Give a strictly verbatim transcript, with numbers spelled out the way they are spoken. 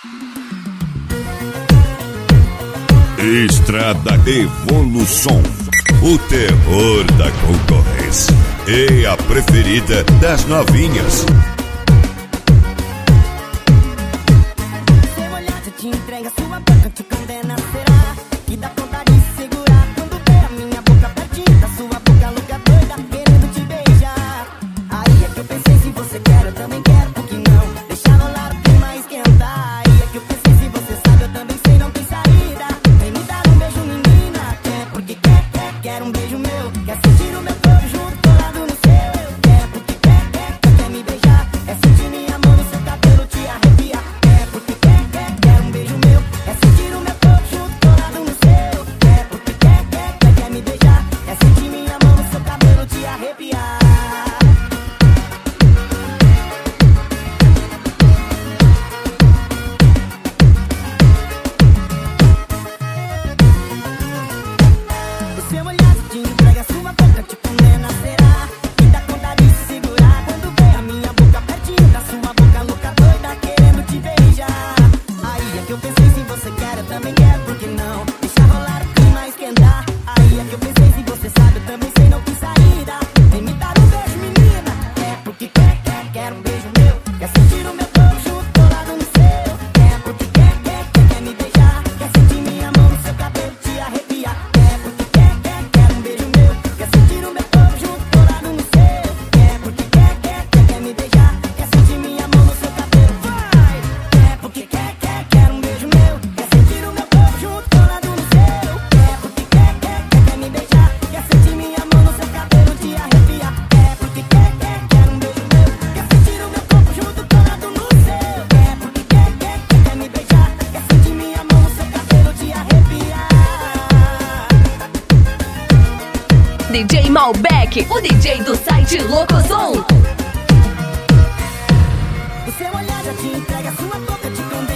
Estrada Evolução, o terror da concorrência e a preferida das novinhas. Seu olhar já te entrega, sua boca te condena, será que dá conta de segurar quando vê a minha boca pertinho da sua boca louca doida querendo te beijar? Aí é que eu pensei, se você quer, eu também quero, por que não? Deixa rolar o clima esquentar. Aí é que eu pensei, se você sabe, eu também sei, não tem saída. Vem me dar um beijo, menina, quer porque quer, quer, quer um beijo meu. Quer sentir o meu corpo junto, colado no seu. Quer porque quer, quer, quer, quer me beijar. Quer sentir minha mão no seu cabelo, te arrepiar. Quer porque quer, quer, quer um beijo meu. Quer sentir o meu corpo junto, colado no seu. Quer porque quer, quer, quer, quer me beijar. Quer sentir minha mão no seu cabelo, te arrepiar. O seu olhar te entrega, sua boca te condena, será que dá conta de segurar quando vê a minha boca pertinho da sua boca louca doida querendo te beijar? Aí é que eu pensei, se você quer, eu também quero, por que não? Deixa rolar o clima esquentar. Aí é que eu pensei, se você sabe, eu também sei, não tem saída. Vem me dar um beijo, menina, é porque quer, quer, quer um beijo meu. Quer sentir o meu corpo junto, colado no seu. É porque quer, quer, quer, quer me beijar. Quer sentir minha mão no seu cabelo, te arrepiar. É porque quer, quer, quer um beijo meu. Quer sentir o meu corpo junto, colado no seu. É porque quer, quer, quer, quer me beijar. Quer sentir minha mão no seu cabelo, vai. É porque quer, quer, quer um beijo meu. Quer sentir o meu corpo junto, colado no seu. É porque quer, quer, quer, quer me beijar. Quer sentir minha mão no seu cabelo, te arrepiar. É porque quer, quer, quer um beijo meu. Quer sentir o meu corpo junto, colado no seu. É porque quer, quer, quer, quer me beijar. Quer sentir minha mão no seu cabelo, te arrepiar. D J Malbec, o D J do site Locosom. O seu olhar já te entrega, sua boca te condena.